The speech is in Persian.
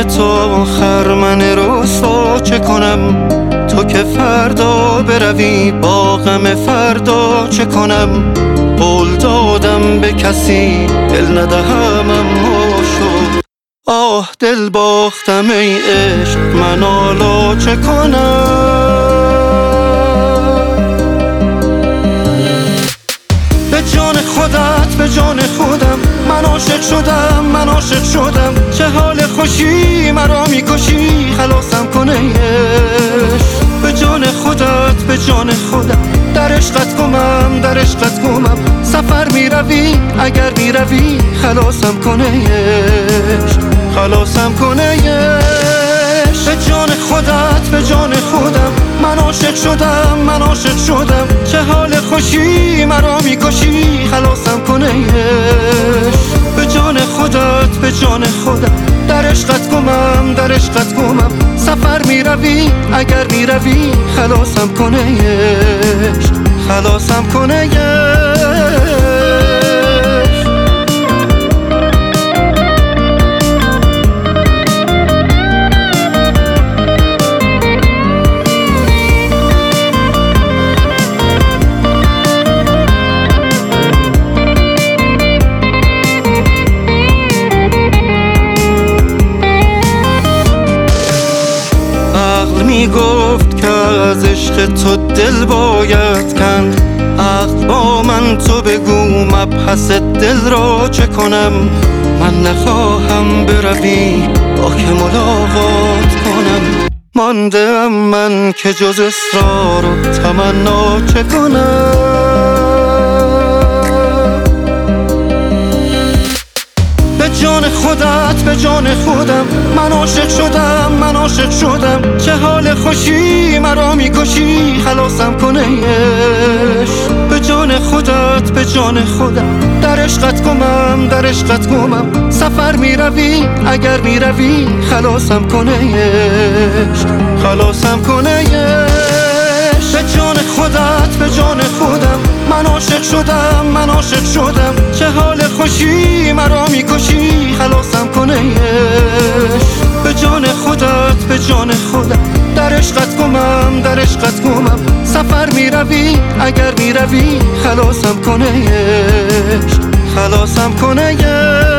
تو خرمن رسوا چه کنم؟ تو که فردا بروی با غم فردا چه کنم؟ قول دادم به کسی دل ندهم اما شد. آه دل باختم ای عشق من حالا چه کنم؟ به جان خودت به جان خودم من عاشق شدم، من عاشق شدم. چه حال خوشی مرا میکشی، خلاصم کن ای عشق. به جان خودت به جان خودم در عشقت گمم، در عشقت گمم. سفر میروی اگر میروی خلاصم کن ای عشق، خلاصم کن ای عشق. به جان خودت به جان خودم من عاشق شدم، من عاشق شدم. چه حال خوشی مرا میکشی، خلاصم کن ای عشق. به جان خودت به جان خودم در عشقت گمم، در عشقت گمم. سفر میروی اگر میروی خلاصم کن ای عشق، خلاصم کن ای عشق. میگفت که از عشق تو دل باید کند. عقل با من تو بگو مبحث دل را چه کنم؟ من نخواهم بروی با که ملاقات کنم. مانده ام من که جز اصرار و تمنا چه کنم؟ به جان خودت به جان خودم من عاشق شدم، من عاشق شدم. چه حال خوشی مرا میکشی، خلاصم کن ای عشق. به جان خودت به جان خودم در عشقت گمم، در عشقت گمم. سفر میروی اگر میروی خلاصم کن ای عشق، خلاصم کن ای عشق. به جان خودت به جان خودم من عاشق شدم، من عاشق شدم. چه حال خوشی مرا میکشی، خلاصم کن ای عشق. به جان خودت به جان خودم در عشقت گمم، در عشقت گمم. سفر میروی اگر میروی خلاصم کن ای عشق، خلاصم کن ای عشق.